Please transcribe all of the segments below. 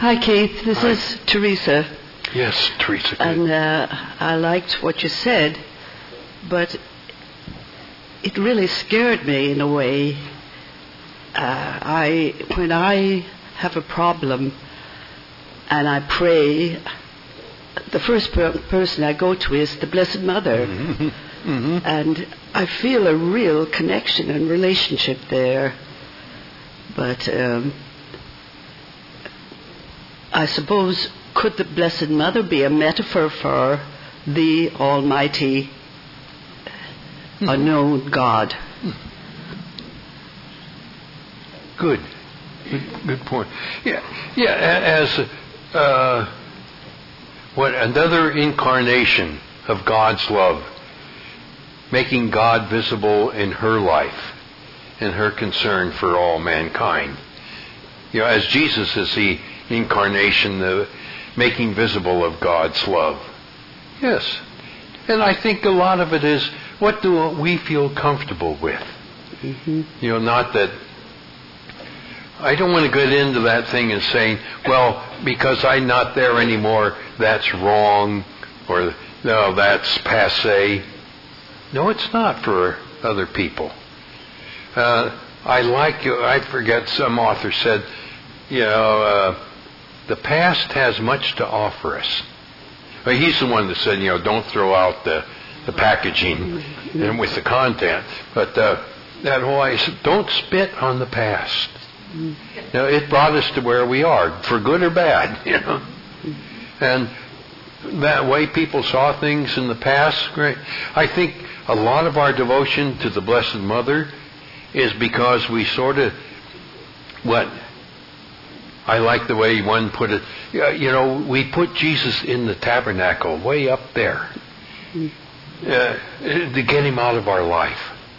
Hi, Keith. This is Teresa. Yes, Teresa. And I liked what you said, but it really scared me in a way. When I have a problem and I pray, the first person I go to is the Blessed Mother. Mm-hmm. Mm-hmm. And I feel a real connection and relationship there. But I suppose, could the Blessed Mother be a metaphor for the Almighty, unknown God? Good point. Yeah. As another incarnation of God's love, making God visible in her life, in her concern for all mankind. As Jesus is the incarnation, the making visible of God's love. Yes. And I think a lot of it is, what do we feel comfortable with? Mm-hmm. Not that I don't want to get into that thing and saying, well, because I'm not there anymore, that's wrong, or no, that's passé. No, it's not for other people. I forget, some author said, the past has much to offer us. Well, he's the one that said, don't throw out the packaging and with the content. But that whole idea, don't spit on the past. It brought us to where we are, for good or bad, And that way people saw things in the past, great. I think a lot of our devotion to the Blessed Mother is because we sort of, I like the way one put it, we put Jesus in the tabernacle way up there to get him out of our life.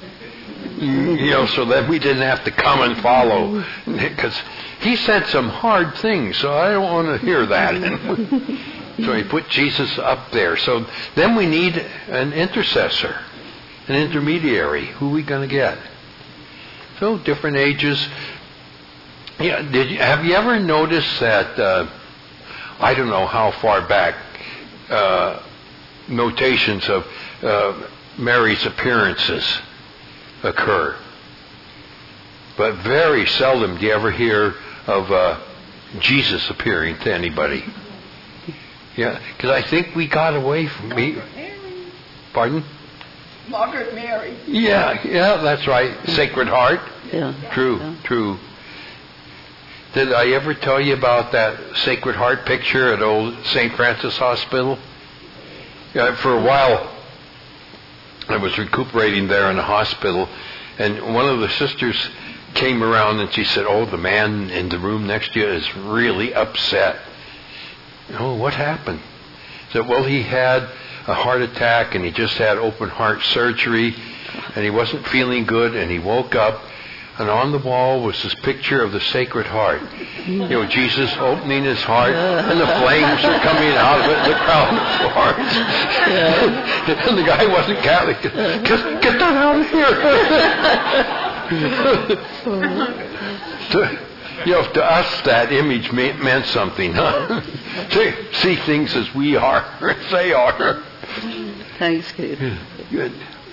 So that we didn't have to come and follow. Because he said some hard things, so I don't want to hear that. So he put Jesus up there. So then we need an intercessor, an intermediary. Who are we going to get? So different ages. Yeah, have you ever noticed that, I don't know how far back, notations of Mary's appearances occur? But very seldom do you ever hear of Jesus appearing to anybody. Yeah, because I think we got away from me. Pardon? Margaret Mary. Yeah, that's right. Sacred Heart. Yeah. True. Did I ever tell you about that Sacred Heart picture at old St. Francis Hospital? Yeah, for a while, I was recuperating there in the hospital, and one of the sisters came around and she said, "Oh, the man in the room next to you is really upset." "Oh, what happened?" I said, "Well, he had a heart attack and he just had open heart surgery and he wasn't feeling good, and he woke up, and on the wall was this picture of the Sacred Heart. Jesus opening his heart, and the flames are coming out of it, and the crowd applauds." And the guy wasn't Catholic. Get that out of here. To us, that image meant something, huh? To see things as we are, as they are. Thanks, Keith. Good.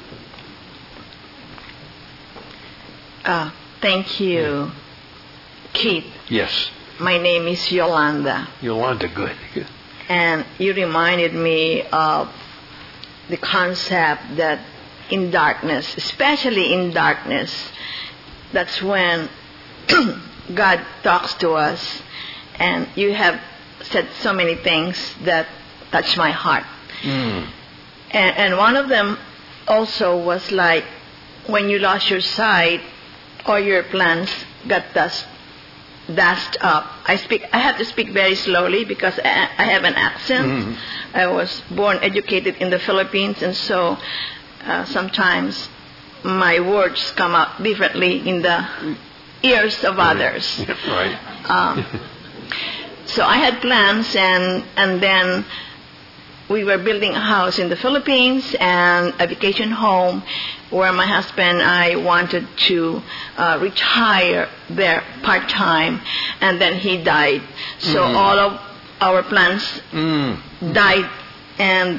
Thank you, Keith. Yes. My name is Yolanda. Yolanda, good. And you reminded me of the concept that in darkness, especially in darkness, that's when God talks to us. And you have said so many things that touch my heart. And one of them also was like, when you lost your sight, all your plans got dashed up. I have to speak very slowly because I have an accent. I was born, educated in the Philippines, and so sometimes my words come out differently in the ears of others. Right. So I had plans, and then we were building a house in the Philippines and a vacation home where my husband and I wanted to retire there part-time, and then he died. So all of our plans died, and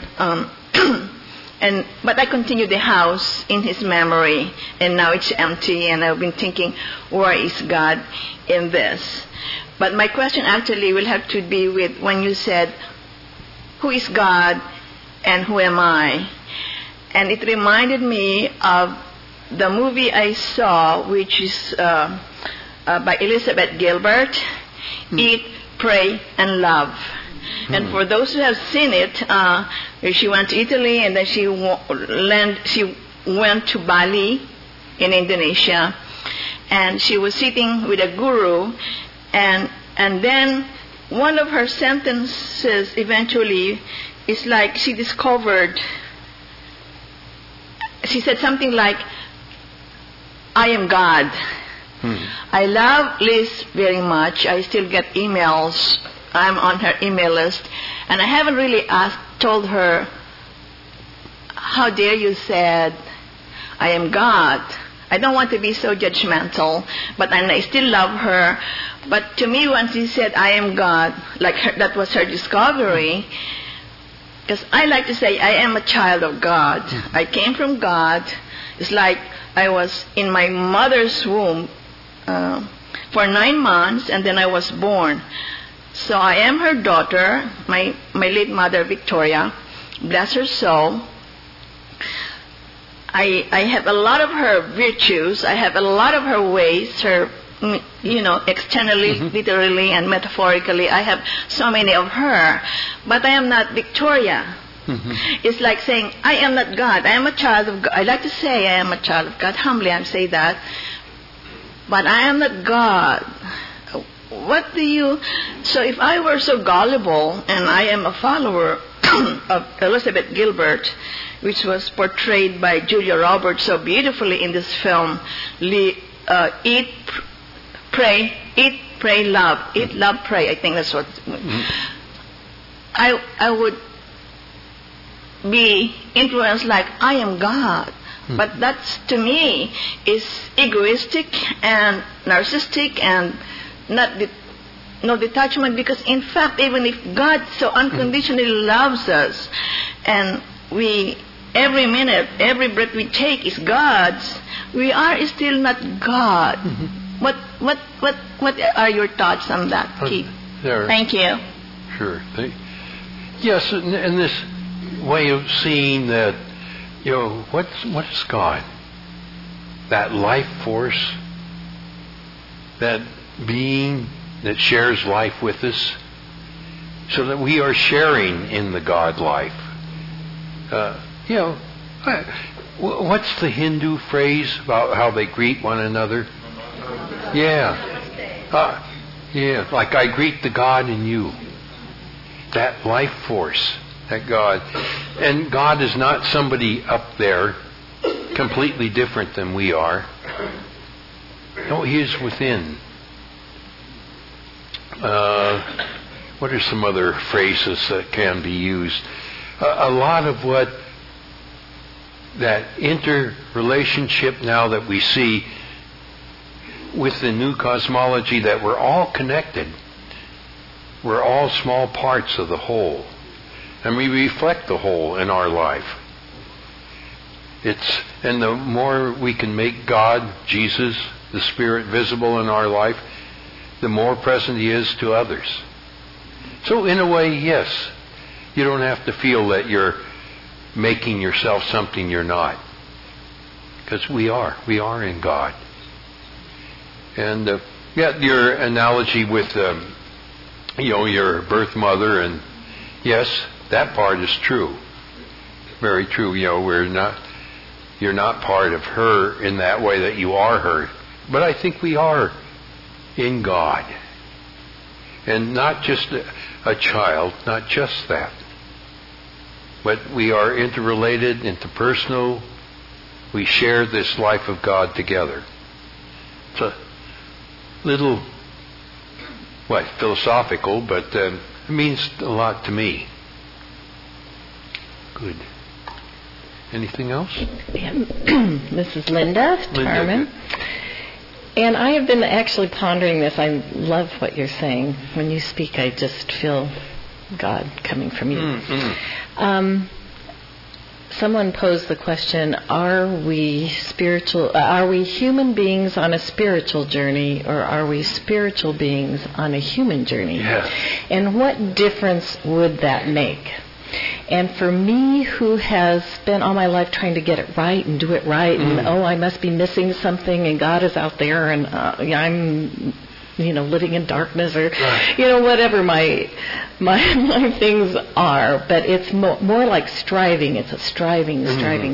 but I continued the house in his memory, and now it's empty, and I've been thinking, where is God in this? But my question actually will have to be with when you said, who is God and who am I? And it reminded me of the movie I saw, which is by Elizabeth Gilbert, Eat, Pray, and Love. And for those who have seen it, she went to Italy, and then she went to Bali in Indonesia, and she was sitting with a guru, and then one of her sentences eventually is like she discovered, she said something like, I am God. I love Liz very much. I still get emails. I'm on her email list. And I haven't really told her, how dare you said, I am God. I don't want to be so judgmental, but I still love her. But to me, when she said, I am God, like that was her discovery, because I like to say, I am a child of God. I came from God. It's like I was in my mother's womb for 9 months, and then I was born. So I am her daughter, my late mother, Victoria. Bless her soul. I have a lot of her virtues. I have a lot of her ways, her, externally, literally, and metaphorically. I have so many of her. But I am not Victoria. It's like saying, I am not God. I am a child of God. I like to say I am a child of God. Humbly, I say that. But I am not God. So if I were so gullible, and I am a follower of Elizabeth Gilbert, which was portrayed by Julia Roberts so beautifully in this film, Eat, Pray, Love. Eat, Love, Pray. I think that's what... I would be influenced like, I am God. But that's, to me, is egoistic and narcissistic and no detachment, because in fact, even if God so unconditionally loves us, and every minute, every breath we take is God's, we are still not God. What are your thoughts on that, Keith? Thank you. Sure. Yes, and this way of seeing that, what is God? That life force, that being that shares life with us, so that we are sharing in the God life. What's the Hindu phrase about how they greet one another? Yeah, like I greet the God in you. That life force, that God. And God is not somebody up there, completely different than we are. No, He is within. What are some other phrases that can be used? A lot of what that interrelationship now that we see with the new cosmology, that we're all connected. We're all small parts of the whole. And we reflect the whole in our life. And the more we can make God, Jesus, the Spirit visible in our life, the more present He is to others. So in a way, yes, you don't have to feel that you're making yourself something you're not. Because we are in God. And your analogy with your birth mother, and yes, that part is true. Very true. You're not part of her in that way that you are her. But I think we are in God. And not just a child, not just that. But we are interrelated, interpersonal. We share this life of God together. It's a little, philosophical, but it means a lot to me. Good. Anything else? This is Linda Tarman. And I have been actually pondering this. I love what you're saying. When you speak, I just feel God coming from you. Someone posed the question, are we human beings on a spiritual journey, or are we spiritual beings on a human journey? Yeah. And what difference would that make? And for me, who has spent all my life trying to get it right and do it right, and I must be missing something, and God is out there, and I'm living in darkness, or whatever my things are, but it's more like striving. It's a striving.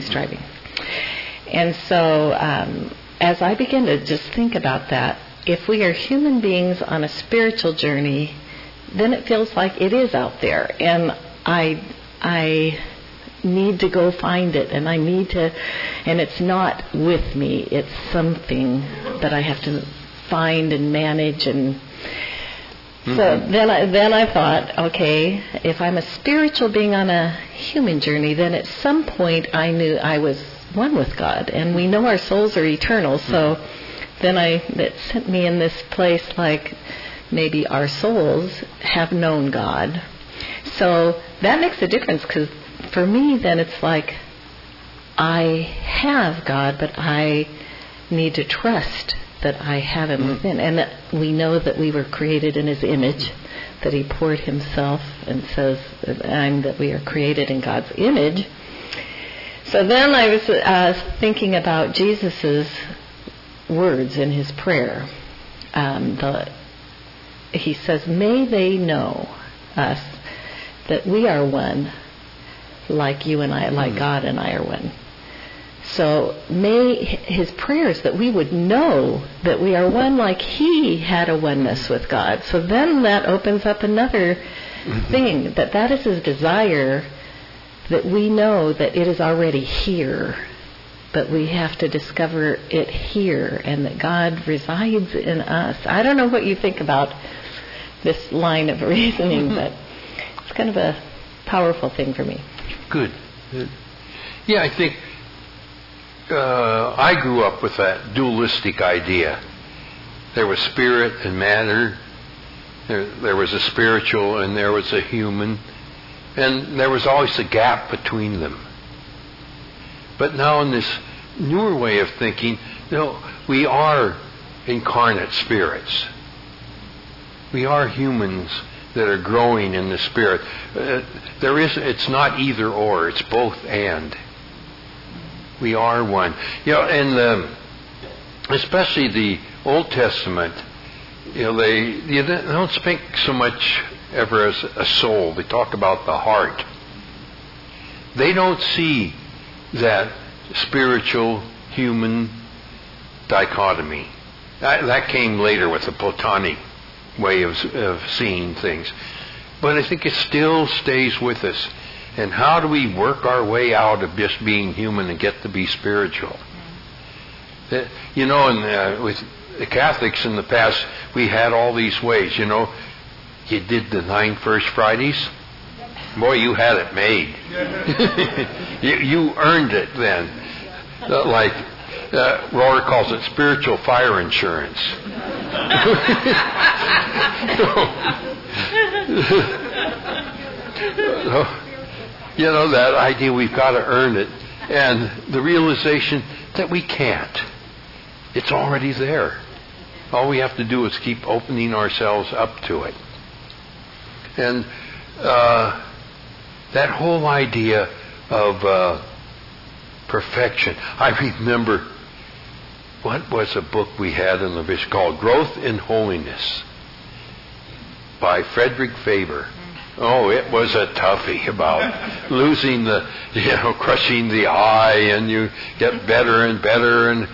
And so as I begin to just think about that, if we are human beings on a spiritual journey, then it feels like it is out there, and I need to go find it, and and it's not with me, it's something that I have to find and manage. And so then I thought, okay, if I'm a spiritual being on a human journey, then at some point I knew I was one with God, and we know our souls are eternal. So then it sent me in this place like maybe our souls have known God. So that makes a difference, because for me then it's like I have God, but I need to trust that I have Him within, and that we know that we were created in His image, that He poured Himself, and says that we are created in God's image. So then I was thinking about Jesus's words in His prayer. He says, "May they know us, that we are one, like you and I, like God and I are one." So may His prayers that we would know that we are one, like He had a oneness with God. So then that opens up another thing, that is His desire, that we know that it is already here, but we have to discover it here, and that God resides in us. I don't know what you think about this line of reasoning, but it's kind of a powerful thing for me. Good. Yeah, I think I grew up with that dualistic idea. There was spirit and matter. There was a spiritual and there was a human. And there was always a gap between them. But now in this newer way of thinking, we are incarnate spirits. We are humans that are growing in the Spirit. It's not either or, it's both and. We are one. And especially the Old Testament, they don't speak so much ever as a soul. They talk about the heart. They don't see that spiritual, human dichotomy. That came later with the Platonic way of seeing things. But I think it still stays with us. And how do we work our way out of just being human and get to be spiritual? With the Catholics in the past, we had all these ways. You did the 9 First Fridays. Boy, you had it made. You earned it then. Like Rohr calls it spiritual fire insurance. That idea we've got to earn it, and the realization that we can't. It's already there. All we have to do is keep opening ourselves up to it. And that whole idea of perfection. I remember, what was a book we had in the vision called Growth in Holiness by Frederick Faber. Oh, it was a toughie about losing crushing the I, and you get better and better. And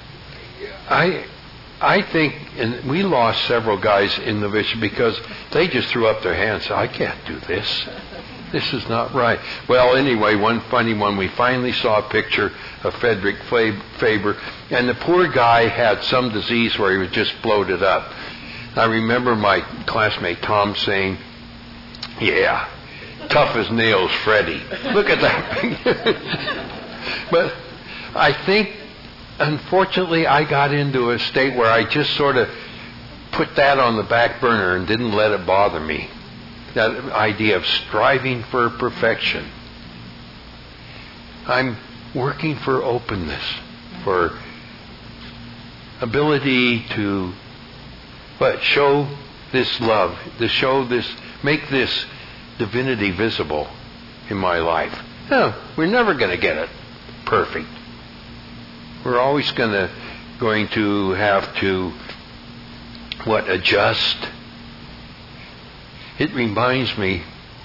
I think, and we lost several guys in the vision because they just threw up their hands. I can't do this. This is not right. Well, anyway, one funny one, we finally saw a picture of Frederick Faber, and the poor guy had some disease where he was just bloated up. I remember my classmate Tom saying, "Yeah, tough as nails, Freddie. Look at that. But I think, unfortunately, I got into a state where I just sort of put that on the back burner and didn't let it bother me. That idea of striving for perfection. I'm working for openness, for ability to show this love, to show this, make this divinity visible in my life. No, we're never going to get it perfect. We're always going to have to adjust. It reminds me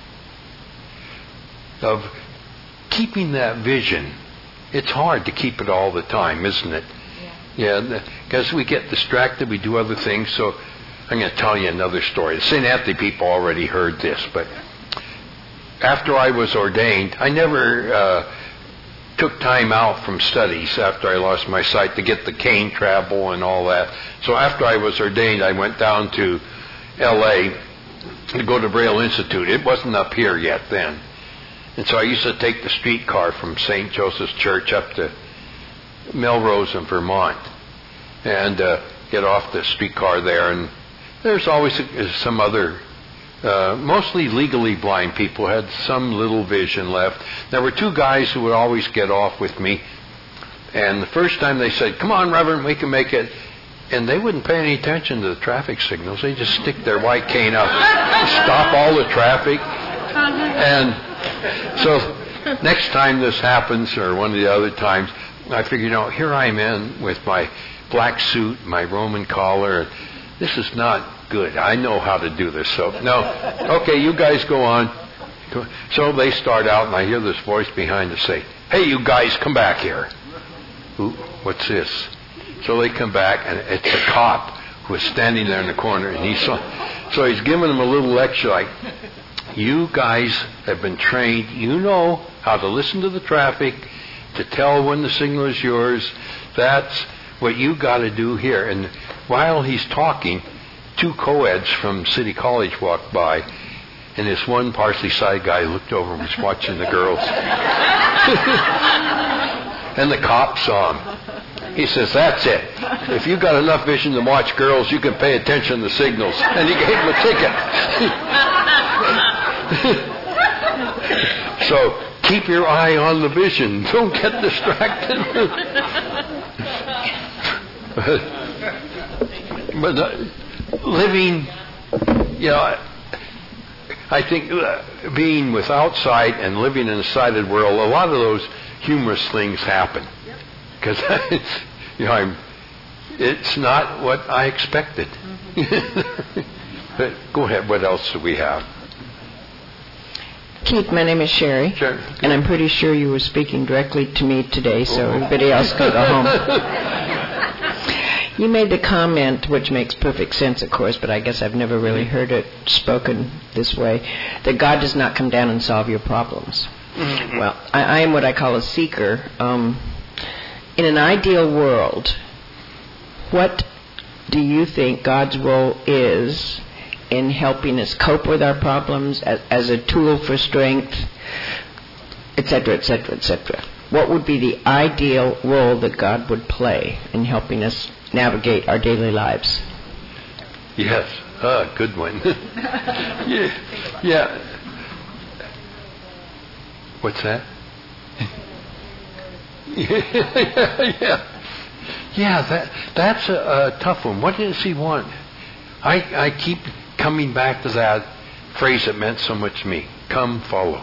of keeping that vision. It's hard to keep it all the time, isn't it? Yeah, because we get distracted, we do other things. So I'm going to tell you another story. The St. Anthony people already heard this, but after I was ordained, I never took time out from studies after I lost my sight to get the cane travel and all that. So after I was ordained, I went down to L.A. to go to Braille Institute. It wasn't up here yet then. And so I used to take the streetcar from St. Joseph's Church up to Melrose in Vermont and get off the streetcar there. And there's always some other, mostly legally blind people had some little vision left. There were two guys who would always get off with me. And the first time they said, "Come on, Reverend, we can make it." And they wouldn't pay any attention to the traffic signals. They just stick their white cane up, stop all the traffic. And so next time this happens, or one of the other times, I figured, here I am with my black suit, my Roman collar. This is not good. I know how to do this. So, no, okay, you guys go on. So they start out, and I hear this voice behind us say, "Hey, you guys, come back here." Ooh, what's this? So they come back, and it's a cop who was standing there in the corner, and so he's giving them a little lecture like, "You guys have been trained. You know how to listen to the traffic, to tell when the signal is yours. That's what you got to do here." And while he's talking, two co-eds from City College walked by, and this one partially sighted guy looked over and was watching the girls. And the cop saw him. He says, "That's it. If you got enough vision to watch girls, you can pay attention to the signals." And he gave him a ticket. So keep your eye on the vision. Don't get distracted. But living, I think being without sight and living in a sighted world, a lot of those humorous things happen. Because it's not what I expected. But go ahead. What else do we have? Keith, my name is Sherry, Sure. And I'm pretty sure you were speaking directly to me today, so everybody else can go home. You made the comment, which makes perfect sense, of course, but I guess I've never really heard it spoken this way, that God does not come down and solve your problems. Mm-hmm. Well, I am what I call a seeker. In an ideal world, what do you think God's role is in helping us cope with our problems as a tool for strength, etc., etc., etc.? What would be the ideal role that God would play in helping us navigate our daily lives? Yes, good one. Yeah. What's that? Yeah, that's a tough one. What does he want? I keep coming back to that phrase that meant so much to me. Come, follow.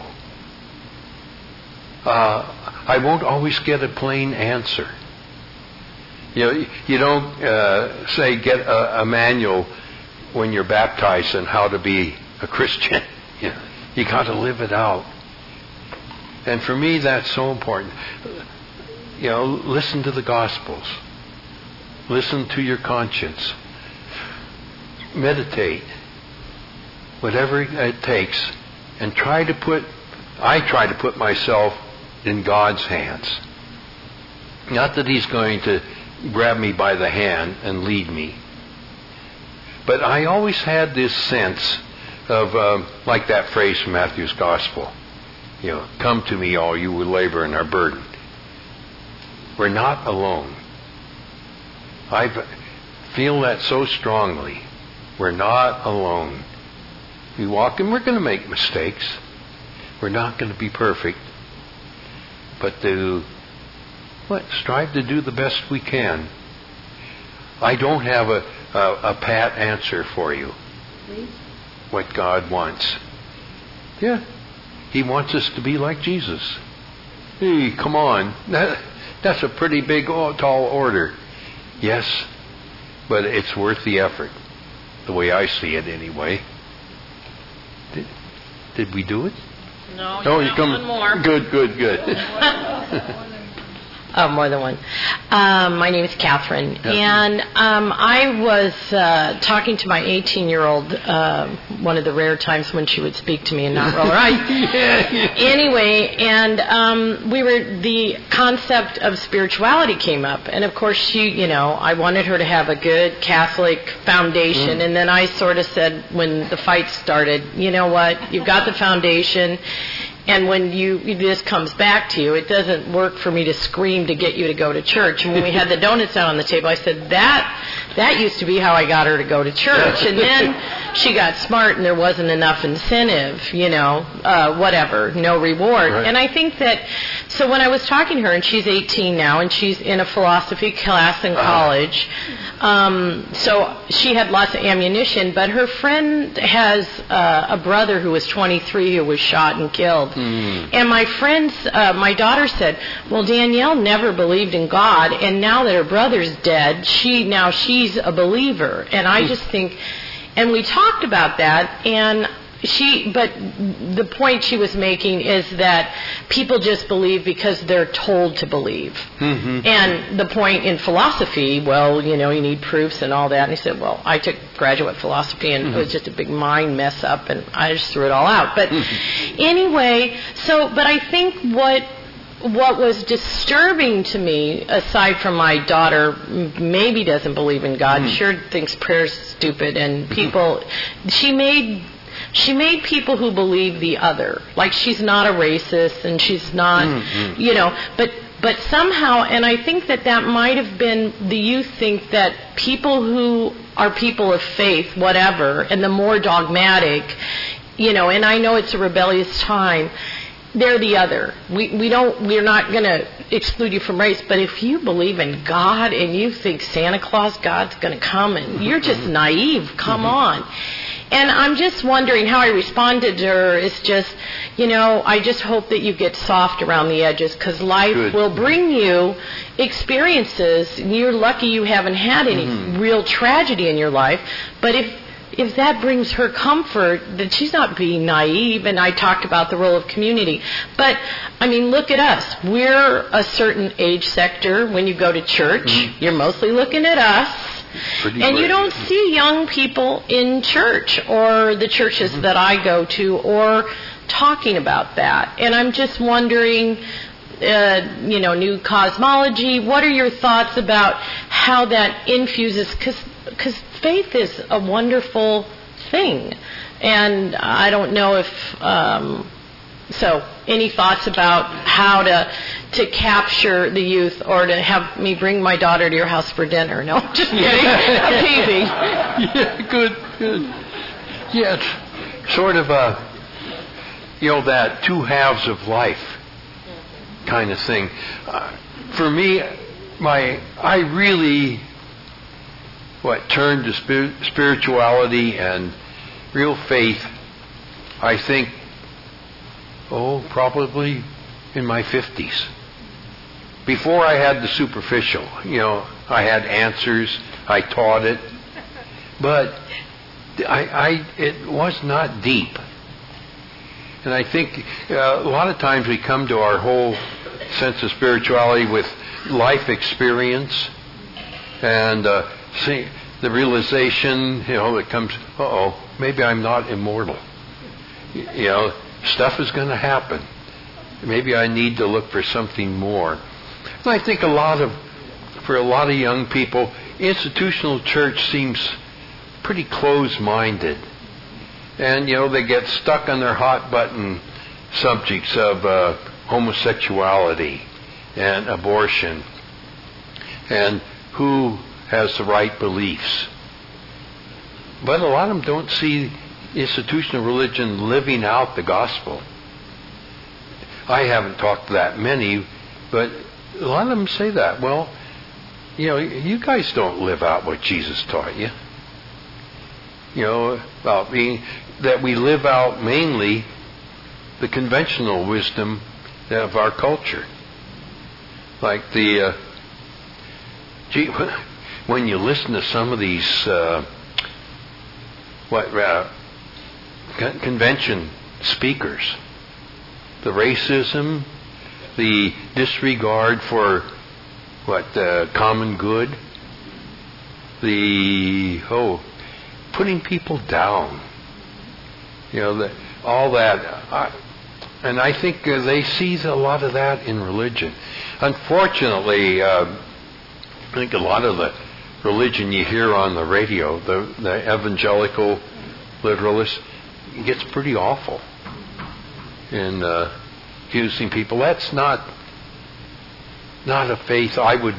I won't always get a plain answer. You don't say get a manual when you're baptized on how to be a Christian. You got to live it out. And for me, that's so important. Listen to the Gospels. Listen to your conscience. Meditate. Whatever it takes. And I try to put myself in God's hands. Not that He's going to grab me by the hand and lead me. But I always had this sense of like that phrase from Matthew's Gospel. Come to me, all you who labor and are burdened. We're not alone. I feel that so strongly. We're not alone. We walk, and we're going to make mistakes. We're not going to be perfect. But strive to do the best we can. I don't have a pat answer for you. Please? What God wants. Yeah. He wants us to be like Jesus. Hey, come on. That's a pretty big, tall order. Yes, but it's worth the effort. The way I see it, anyway. Did we do it? No, you come one more. Good. Oh, more than one. My name is Catherine, and I was talking to my 18-year-old, one of the rare times when she would speak to me and not roll her eyes. Anyway, and the concept of spirituality came up, and of course I wanted her to have a good Catholic foundation, and then I sort of said when the fight started, you know what, you've got the foundation. And when this comes back to you, it doesn't work for me to scream to get you to go to church. And when we had the donuts out on the table, I said, that used to be how I got her to go to church. And then she got smart and there wasn't enough incentive, whatever, no reward. Right. And I think that, so when I was talking to her, and she's 18 now, and she's in a philosophy class in college, so she had lots of ammunition, but her friend has a brother who was 23 who was shot and killed. And my daughter said, well, Danielle never believed in God, and now that her brother's dead, she's a believer. And I just think, and we talked about that, and but the point she was making is that people just believe because they're told to believe. Mm-hmm. And the point in philosophy, well, you need proofs and all that. And he said, well, I took graduate philosophy and it was just a big mind mess up and I just threw it all out. But anyway, but I think what was disturbing to me, aside from my daughter maybe doesn't believe in God, sure thinks prayer's stupid, and she made people who believe the other. Like, she's not a racist, and she's not, but somehow, and I think that might have been, the youth think that people who are people of faith, whatever, and the more dogmatic, and I know it's a rebellious time, they're the other. We're not going to exclude you from race, but if you believe in God and you think Santa Claus, God's going to come, and you're just naive, come on. And I'm just wondering how I responded to her is just, I just hope that you get soft around the edges, because life will bring you experiences, and you're lucky you haven't had any real tragedy in your life. But if that brings her comfort, then she's not being naive. And I talked about the role of community. But, look at us. We're a certain age sector. When you go to church, you're mostly looking at us. And you don't see young people in church or the churches that I go to or talking about that. And I'm just wondering, new cosmology, what are your thoughts about how that infuses, because faith is a wonderful thing. And I don't know if... So, any thoughts about how to capture the youth, or to have me bring my daughter to your house for dinner? No, just kidding. I'm teasing. Yeah, good. Yeah, it's sort of that two halves of life kind of thing. For me, I really turned to spirituality and real faith, I think, probably in my 50s. Before I had the superficial, I had answers, I taught it, but it was not deep. And I think a lot of times we come to our whole sense of spirituality with life experience and see the realization, that comes, maybe I'm not immortal. Stuff is going to happen. Maybe I need to look for something more. And I think for a lot of young people, institutional church seems pretty close-minded. And, they get stuck on their hot button subjects of homosexuality and abortion and who has the right beliefs. But a lot of them don't see institutional religion living out the gospel. I haven't talked to that many, but a lot of them say that. Well, you guys don't live out what Jesus taught you. About that we live out mainly the conventional wisdom of our culture. Like when you listen to some of these convention speakers, the racism, the disregard for common good, putting people down, all that. And I think they see a lot of that in religion. Unfortunately, I think a lot of the religion you hear on the radio, the evangelical literalists, gets pretty awful in accusing people. That's not a faith I would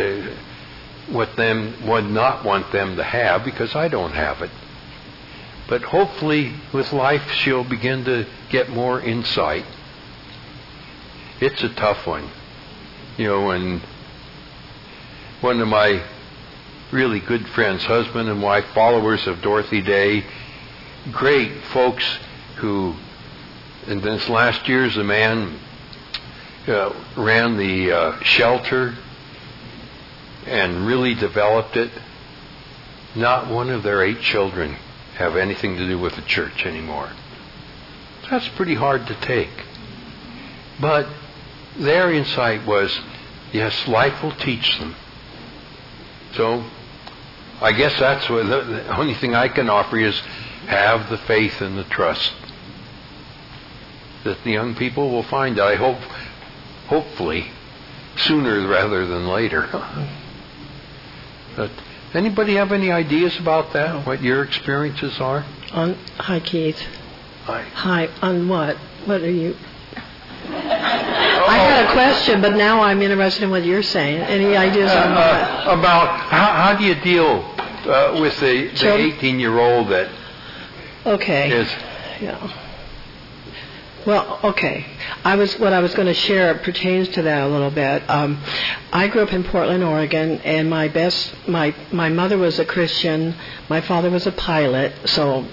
would not want them to have, because I don't have it. But hopefully with life she'll begin to get more insight. It's a tough one. And one of my really good friends, husband and wife, followers of Dorothy Day, great folks who, in this last year's, a man ran the shelter and really developed it. Not one of their 8 children have anything to do with the church anymore. That's pretty hard to take. But their insight was, yes, life will teach them. So I guess that's what the only thing I can offer is have the faith and the trust that the young people will find. I hope, hopefully, sooner rather than later. But anybody have any ideas about that? What your experiences are? Hi, Keith. Hi. On what? What are you? I had a question, but now I'm interested in what you're saying. Any ideas on what? About how do you deal with the 18-year-old that is... Yeah. Well, okay. What I was going to share pertains to that a little bit. I grew up in Portland, Oregon, and my mother was a Christian. My father was a pilot, so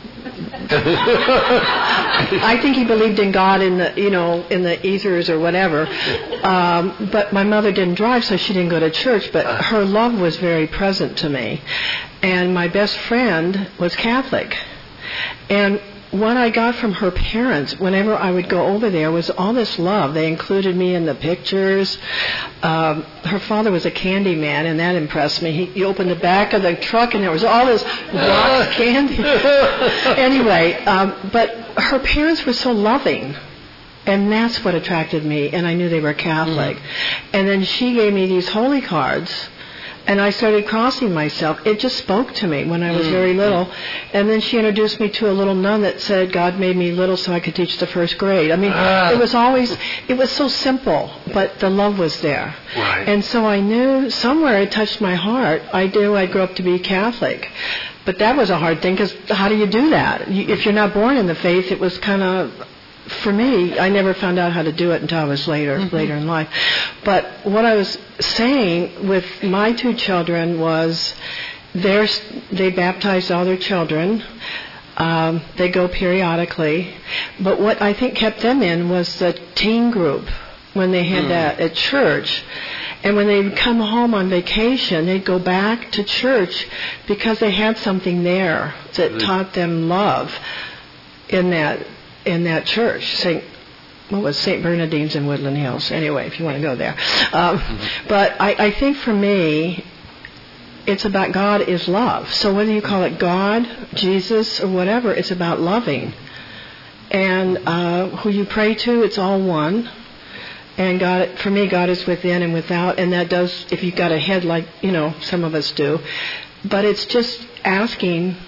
I think he believed in God in the ethers or whatever. But my mother didn't drive, so she didn't go to church. But her love was very present to me, and my best friend was Catholic, and what I got from her parents whenever I would go over there was all this love. They included me in the pictures. Her father was a candy man, and that impressed me. He opened the back of the truck, and there was all this rock candy. Anyway, but her parents were so loving, and that's what attracted me, and I knew they were Catholic. And then she gave me these holy cards, and I started crossing myself. It just spoke to me when I was very little. And then she introduced me to a little nun that said God made me little so I could teach the first grade. I mean, it was so simple, but the love was there. Right. And so I knew somewhere it touched my heart. I knew I'd grow up to be Catholic. But that was a hard thing, because how do you do that? If you're not born in the faith, it was kind of... For me, I never found out how to do it until I was later in life. But what I was saying with my 2 children was they baptized all their children. They go periodically. But what I think kept them in was the teen group when they had that at church. And when they would come home on vacation, they'd go back to church because they had something there that taught them love in that church, St. Bernardine's in Woodland Hills. Anyway, if you want to go there. But I think for me, it's about God is love. So whether you call it God, Jesus, or whatever, it's about loving. And who you pray to, it's all one. And God, for me, God is within and without. And that does, if you've got a head like, some of us do. But it's just asking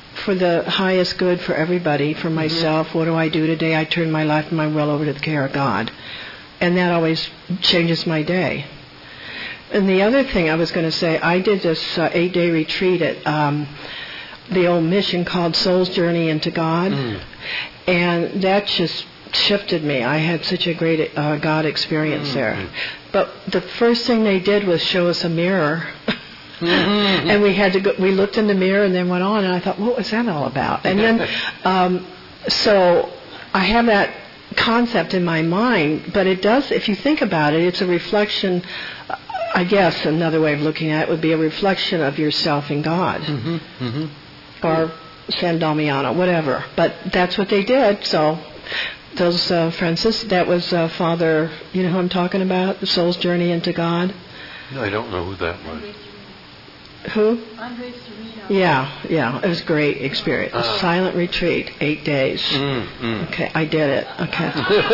for the highest good for everybody, for myself. What do I do today? I turn my life and my will over to the care of God. And that always changes my day. And the other thing I was going to say, I did this 8-day retreat at the old mission called Soul's Journey into God. And that just shifted me. I had such a great God experience there. But the first thing they did was show us a mirror. And we had to go, we looked in the mirror and then went on, and I thought, what was that all about? And then, so I have that concept in my mind, but it does, if you think about it, it's a reflection. I guess another way of looking at it would be a reflection of yourself in God. Or San Damiano, whatever. But that's what they did. So those Francis, that was Father, you know who I'm talking about? The Soul's Journey into God. No, I don't know who that was. Who? Yeah. It was a great experience. A silent retreat, 8 days. Okay, I did it. Okay.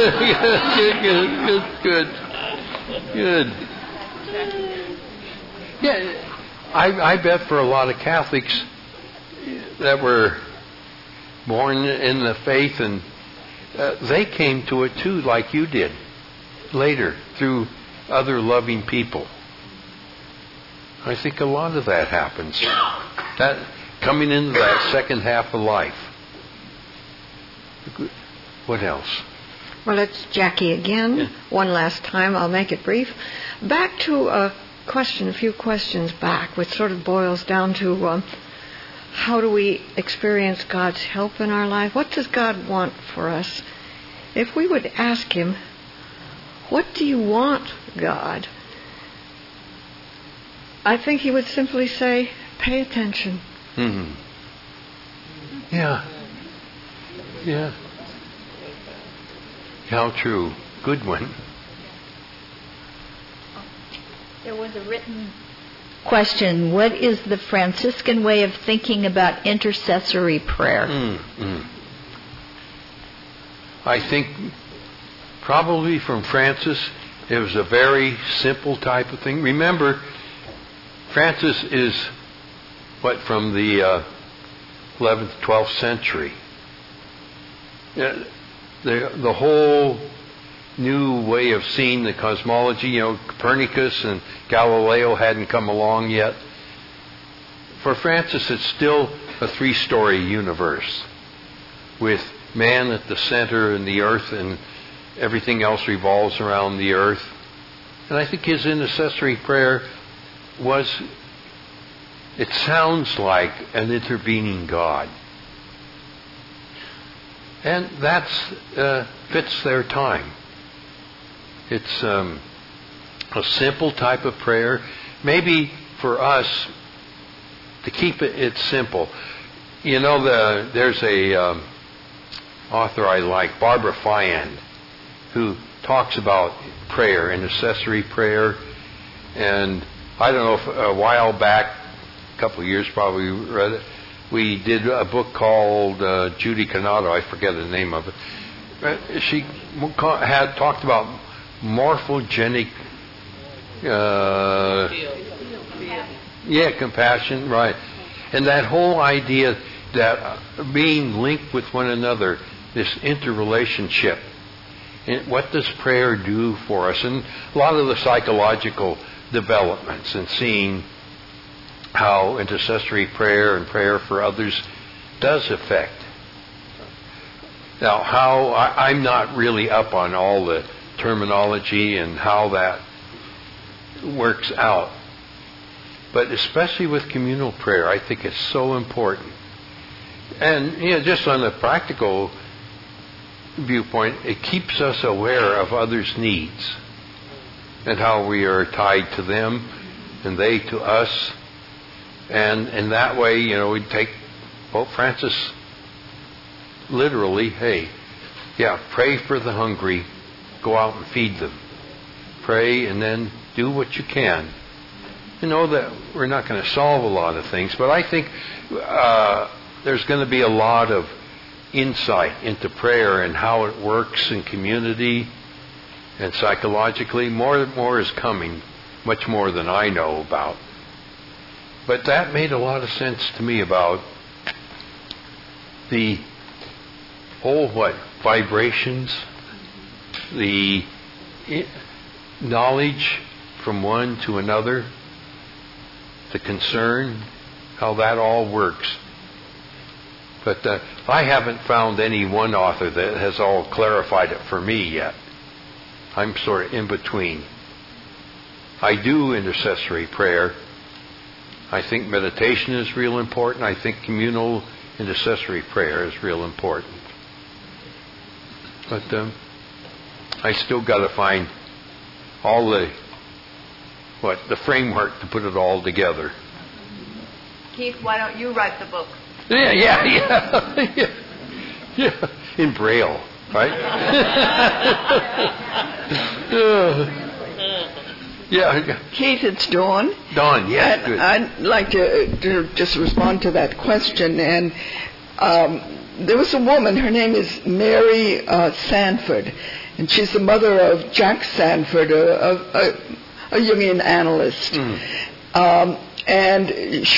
Good. Yeah, I bet for a lot of Catholics that were born in the faith, and they came to it too, like you did, later, through other loving people. I think a lot of that happens. That coming into that second half of life. What else? Well, it's Jackie again. Yeah. One last time. I'll make it brief. Back to a few questions back, which sort of boils down to how do we experience God's help in our life? What does God want for us? If we would ask Him, what do you want, God? I think He would simply say, pay attention. Yeah. How true. Good one. There was a written question. What is the Franciscan way of thinking about intercessory prayer? I think probably from Francis, it was a very simple type of thing. Remember, Francis is from the 11th, 12th century. The whole new way of seeing the cosmology, Copernicus and Galileo hadn't come along yet. For Francis, it's still a 3-story universe with man at the center and the earth, and everything else revolves around the earth. And I think his intercessory prayer it sounds like an intervening God. And that fits their time. It's a simple type of prayer. Maybe for us, to keep it simple. There's a author I like, Barbara Fiand, who talks about prayer, intercessory prayer. And I don't know if a while back, a couple of years probably, read it. We did a book called Judy Canato, I forget the name of it. She had talked about morphogenic compassion, right. And that whole idea that being linked with one another, this interrelationship. And what does prayer do for us? And a lot of the psychological developments and seeing how intercessory prayer and prayer for others does affect. Now, I'm not really up on all the terminology and how that works out. But especially with communal prayer, I think it's so important. And, just on a practical viewpoint, it keeps us aware of others' needs and how we are tied to them and they to us. And in that way, we take Pope Francis literally, pray for the hungry, go out and feed them. Pray and then do what you can. That we're not going to solve a lot of things, but I think there's going to be a lot of insight into prayer and how it works in community and psychologically. More is coming, much more than I know about. But that made a lot of sense to me about the whole vibrations, the knowledge from one to another, the concern, how that all works. But I haven't found any one author that has all clarified it for me yet. I'm sort of in between. I do intercessory prayer. I think meditation is real important. I think communal intercessory prayer is real important. But I still got to find all the framework to put it all together. Keith, why don't you write the book? Yeah. In Braille, right? Yeah. Keith, it's Dawn. Dawn, yes. Good. I'd like to just respond to that question. And there was a woman, her name is Mary Sanford, and she's the mother of Jack Sanford, a Jungian analyst. And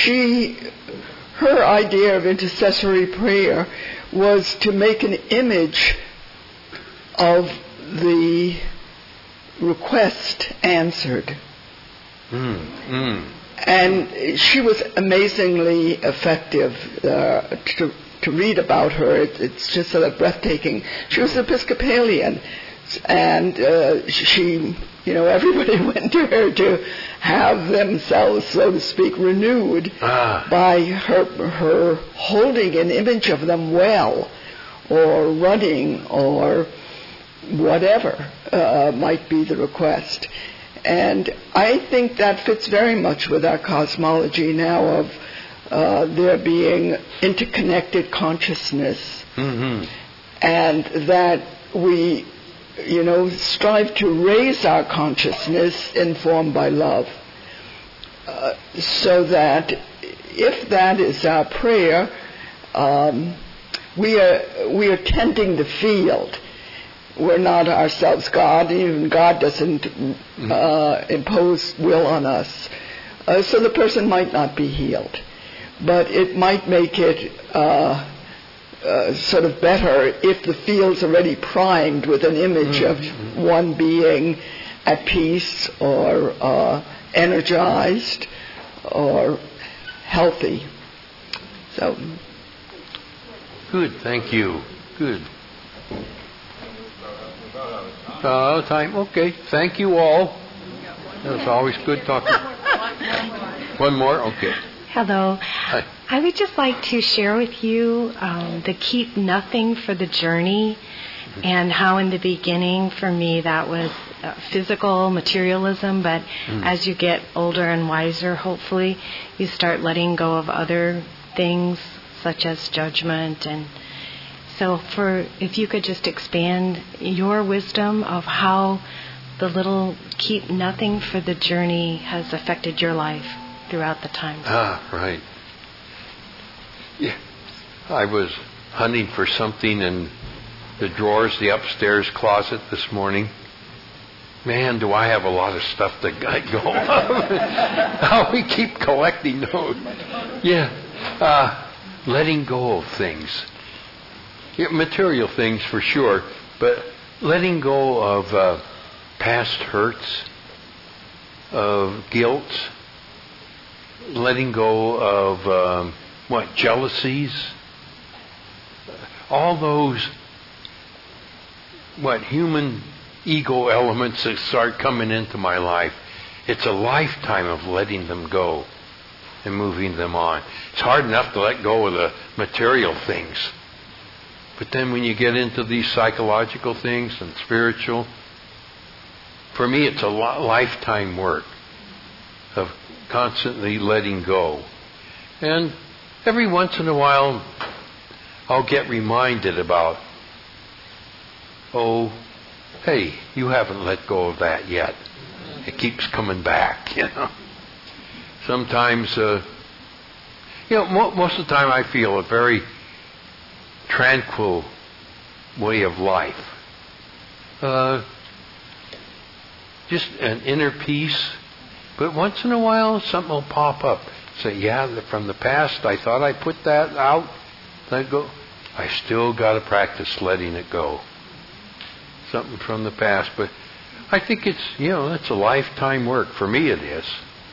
her idea of intercessory prayer was to make an image of the request answered. And she was amazingly effective. To read about her, it's just sort of breathtaking. She was Episcopalian, and she, everybody went to her to have themselves, so to speak, renewed by her holding an image of them well, or running, or whatever might be the request. And I think that fits very much with our cosmology now of there being interconnected consciousness, and that we, strive to raise our consciousness informed by love, so that if that is our prayer, we are tending the field. We're not ourselves God. Even God doesn't impose will on us. So the person might not be healed, but it might make it sort of better if the field's already primed with an image of one being at peace, or energized, or healthy. So good, thank you. Good. Time. Okay. Thank you all. It was always good talking. One more? Okay. Hello. Hi. I would just like to share with you the keep nothing for the journey, and how in the beginning for me that was physical materialism, but as you get older and wiser, hopefully, you start letting go of other things such as judgment. And so if you could just expand your wisdom of how the little keep nothing for the journey has affected your life throughout the times. Right. Yeah. I was hunting for something in the drawers, the upstairs closet this morning. Man, do I have a lot of stuff to go. How we keep collecting those. Yeah. Letting go of things. Yeah, material things for sure, but letting go of past hurts, of guilt, letting go of jealousies, all those human ego elements that start coming into my life. It's a lifetime of letting them go and moving them on. It's hard enough to let go of the material things, but then when you get into these psychological things and spiritual, for me it's a lifetime work of constantly letting go. And every once in a while I'll get reminded about, hey, you haven't let go of that yet. It keeps coming back, Sometimes, most of the time I feel a very tranquil way of life. Just an inner peace. But once in a while something will pop up. Say, from the past I thought I put that out. I go, I still got to practice letting it go. Something from the past, but I think it's, it's a lifetime work. For me it is.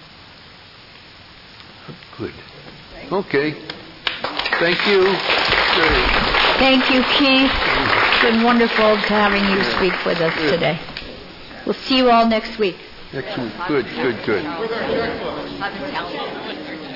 Good. Okay. Thank you. Thank you, Keith. It's been wonderful having you speak with us today. We'll see you all next week. Next week. Good.